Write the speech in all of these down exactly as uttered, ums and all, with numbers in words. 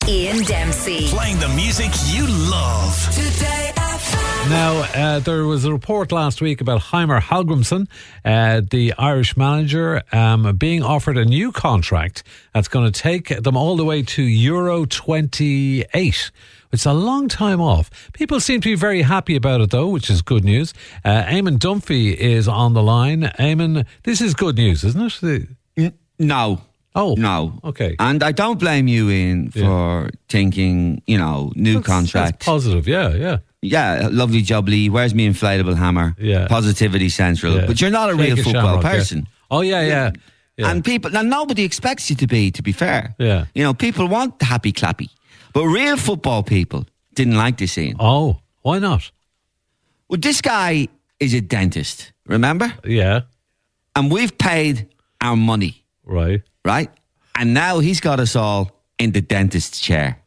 Ian Dempsey. Playing the music you love. Today F M. Now, uh, there was a report last week about Heimer Hallgrimsson, uh, the Irish manager, um, being offered a new contract that's going to take them all the way to Euro twenty-eight. It's a long time off. People seem to be very happy about it, though, which is good news. Uh, Eamon Dunphy is on the line. Eamon, this is good news, isn't it? N- no. Oh. No. Okay. And I don't blame you, Ian, for Yeah. thinking, you know, new That's- contract. That's positive, yeah, yeah. Yeah, lovely jubbly. Where's me inflatable hammer? Yeah. Positivity central. Yeah. But you're not a Take real a football shamrock, yeah. person. Oh, yeah, yeah. yeah. And people, and nobody expects you to be, to be fair. Yeah. You know, people want the happy clappy. But real football people didn't like this scene. Oh, why not? Well, this guy is a dentist, remember? Yeah, And we've paid our money, right. right? And now he's got us all in the dentist's chair.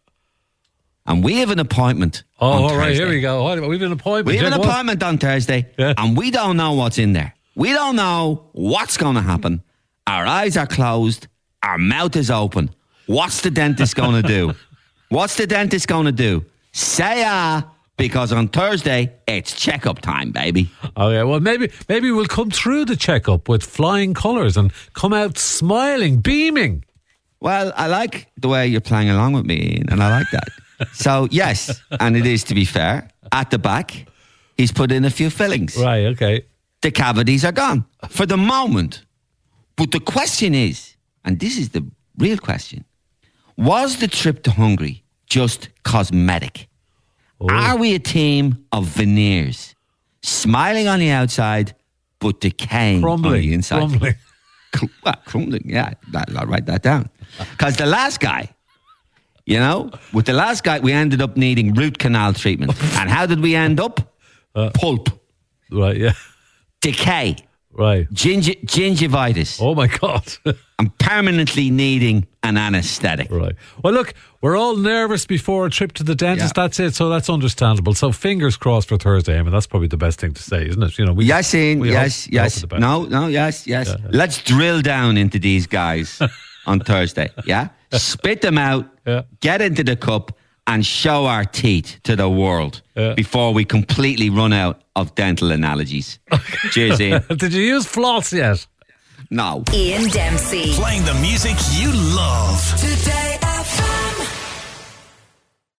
And we have an appointment Oh, on all right, Thursday. here we go. What- We've an appointment. We have Yeah, an go on. appointment on Thursday, Yeah. and we don't know what's in there. We don't know what's going to happen. Our eyes are closed. Our mouth is open. What's the dentist going to do? What's the dentist going to do? Say ah, because on Thursday, it's checkup time, baby. Okay, well, maybe maybe we'll come through the checkup with flying colours and come out smiling, beaming. Well, I like the way you're playing along with me, Ian, and I like that. So, yes, and it is, to be fair, at the back, he's put in a few fillings. Right, okay. The cavities are gone for the moment. But the question is, and this is the real question, was the trip to Hungary just cosmetic? Oh. Are we a team of veneers, smiling on the outside, but decaying on the Crumbling, inside? crumbling. Cr- well, crumbling, yeah, that, I'll write that down. Because the last guy, you know, with the last guy, we ended up needing root canal treatment. And how did we end up? Uh. Pulp, Right, yeah. decay, Right. ginger, gingivitis, Oh, my God. and permanently needing an anaesthetic. Right. Well, look, we're all nervous before a trip to the dentist. Yeah. That's it. So that's understandable. So fingers crossed for Thursday. I mean, that's probably the best thing to say, isn't it? You know, we, Yes, Ian, we yes, hope- we hope yes. for the best. No, no, yes, yes. Yeah, yeah. Let's drill down into these guys on Thursday, yeah? Spit them out, Yeah. get into the cup, and show our teeth to the world Yeah. before we completely run out of dental analogies. Cheers, Ian. Did you use floss yet? No. Ian Dempsey. Playing the music you love. Today